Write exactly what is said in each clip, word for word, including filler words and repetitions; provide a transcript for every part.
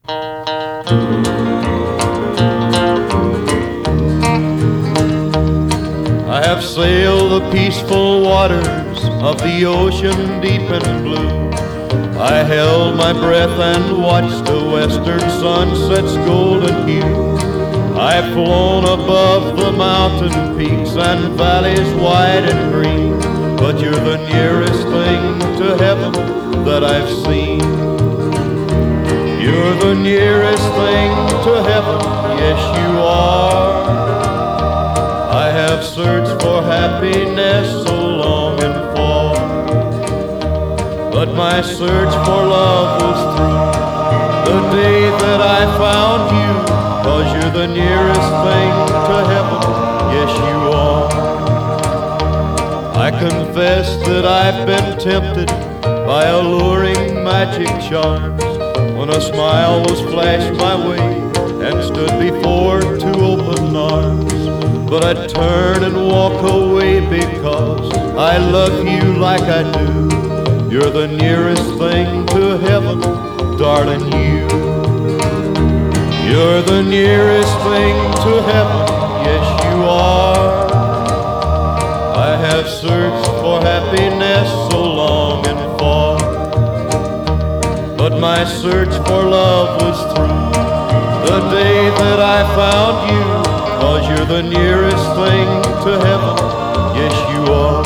I have sailed the peaceful waters of the ocean deep and blue. I held my breath and watched the western sunset's golden hue. I've flown above the mountain peaks and valleys wide and green, but you're the nearest thing to heaven that I've seen. You're the nearest thing to heaven, yes you are. I have searched for happiness so long and far, but my search for love was through the day that I found you, 'cause you're the nearest thing to heaven, yes you are. I confess that I've been tempted by alluring magic charms, when a smile was flashed my way and stood before two open arms. But I'd turn and walk away because I love you like I do. You're the nearest thing to heaven, darling, you. You're the nearest thing to heaven, yes you are. I have searched for happiness so long and far, but my search for love was through the day that I found you, 'cause you're the nearest thing to heaven, yes you are.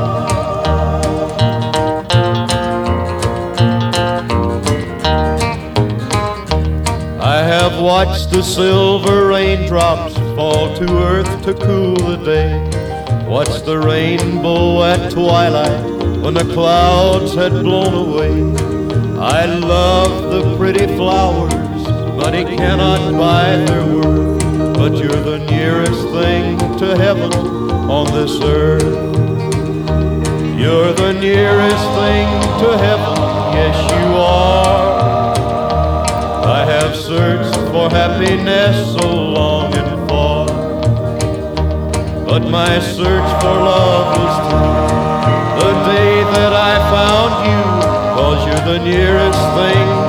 I have watched the silver raindrops fall to earth to cool the day, watched the rainbow at twilight when the clouds had blown away. I love the pretty flowers, money cannot buy their worth, but you're the nearest thing to heaven on this earth. You're the nearest thing to heaven, yes you are. I have searched for happiness so long and far, but my search for love was through the day that I found you, 'cause you're the nearest thing